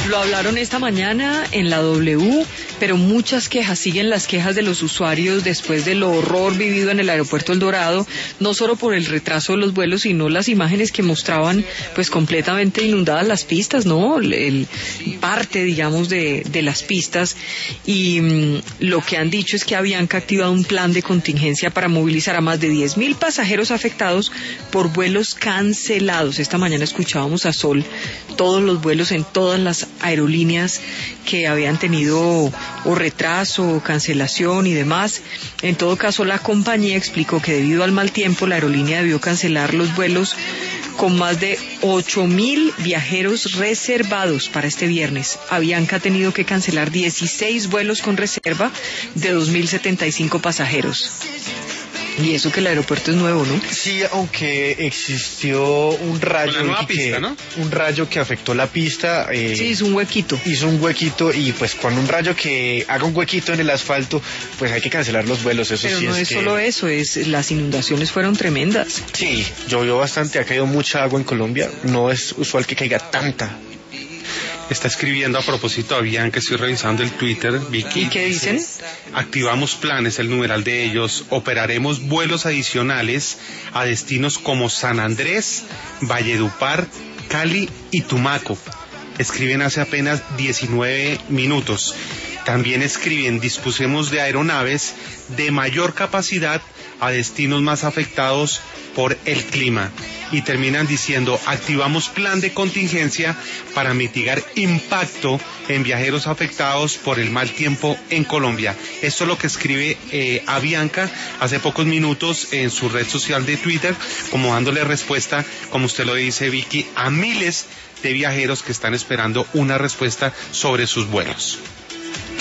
Lo hablaron esta mañana en la W, pero muchas quejas, siguen las quejas de los usuarios después del horror vivido en el aeropuerto El Dorado, no solo por el retraso de los vuelos, sino las imágenes que mostraban pues completamente inundadas las pistas, ¿no? Parte, digamos, de las pistas, y lo que han dicho es que Avianca ha activado un plan de contingencia para movilizar a más de 10.000 pasajeros afectados por vuelos cancelados. Esta mañana escuchábamos a Sol todos los vuelos en todas las aerolíneas que habían tenido o retraso o cancelación y demás. En todo caso, la compañía explicó que debido al mal tiempo la aerolínea debió cancelar los vuelos con más de 8.000 viajeros reservados para este viernes. Avianca ha tenido que cancelar 16 vuelos con reserva de 2.075 pasajeros. Y eso que el aeropuerto es nuevo, ¿no? Sí, aunque existió un rayo, la nueva pista, ¿no? Un rayo que afectó la pista. Sí, hizo un huequito. Y pues cuando un rayo que haga un huequito en el asfalto, pues hay que cancelar los vuelos. Eso pero sí no es solo eso, las inundaciones fueron tremendas. Sí, llovió bastante, ha caído mucha agua en Colombia. No es usual que caiga tanta. Está escribiendo a propósito Avianca, estoy revisando el Twitter, Vicky. ¿Y qué dicen? Activamos planes, el numeral de ellos. Operaremos vuelos adicionales a destinos como San Andrés, Valledupar, Cali y Tumaco. Escriben hace apenas 19 minutos. También escriben, dispusimos de aeronaves de mayor capacidad a destinos más afectados por el clima. Y terminan diciendo, activamos plan de contingencia para mitigar impacto en viajeros afectados por el mal tiempo en Colombia. Esto es lo que escribe Avianca hace pocos minutos en su red social de Twitter, como dándole respuesta, como usted lo dice, Vicky, a miles de viajeros que están esperando una respuesta sobre sus vuelos.